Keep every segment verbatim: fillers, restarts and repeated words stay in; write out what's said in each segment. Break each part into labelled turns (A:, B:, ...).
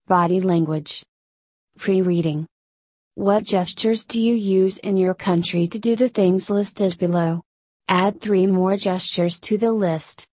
A: Body language. Pre-reading. What gestures do you use in your country to do the things listed below? Add three more gestures to the list.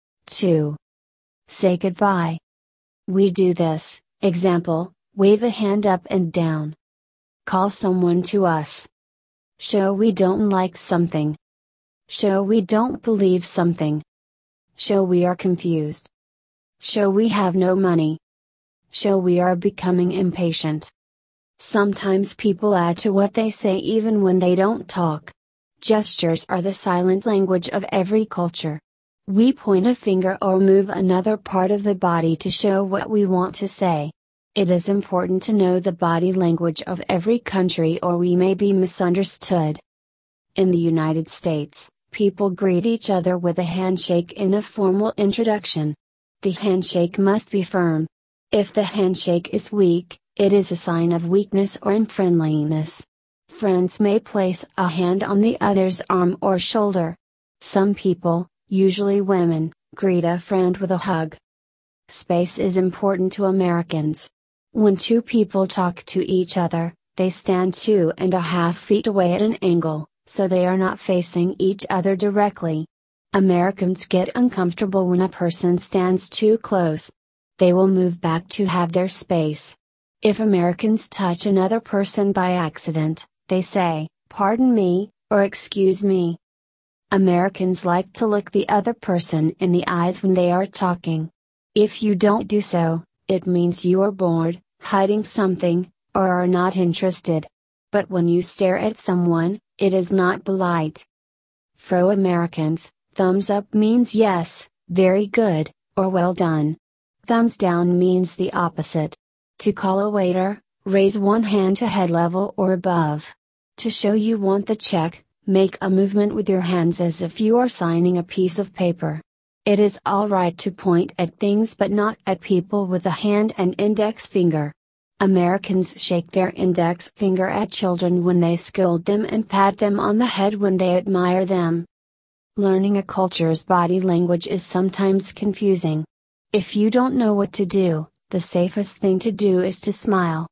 A: two. Say goodbye. We do this, example, wave a hand up and down. Call someone to us. Show we don't like something. Show we don't believe something. Show we are confused. Show we have no money. Show we are becoming impatient. Sometimes people add to what they say even when they don't talk. Gestures are the silent language of every culture. We point a finger or move another part of the body to show what we want to say. It is important to know the body language of every country or we may be misunderstood. In the United States, people greet each other with a handshake in a formal introduction. The handshake must be firm. If the handshake is weak, it is a sign of weakness or unfriendliness. Friends may place a hand on the other's arm or shoulder. Some people, usually women, greet a friend with a hug. Space is important to Americans. When two people talk to each other, they stand two and a half feet away at an angle, so they are not facing each other directly. Americans get uncomfortable when a person stands too close. They will move back to have their space. If Americans touch another person by accident, they say, "Pardon me," or "Excuse me." Americans like to look the other person in the eyes when they are talking. If you don't do so, it means you are bored, hiding something, or are not interested. But when you stare at someone, it is not polite. For Americans, thumbs up means yes, very good, or well done. Thumbs down means the opposite. To call a waiter, raise one hand to head level or above. To show you want the check, make a movement with your hands as if you are signing a piece of paper. It is alright to point at things but not at people with the hand and index finger. Americans shake their index finger at children when they scold them and pat them on the head when they admire them. Learning a culture's body language is sometimes confusing. If you don't know what to do, the safest thing to do is to smile.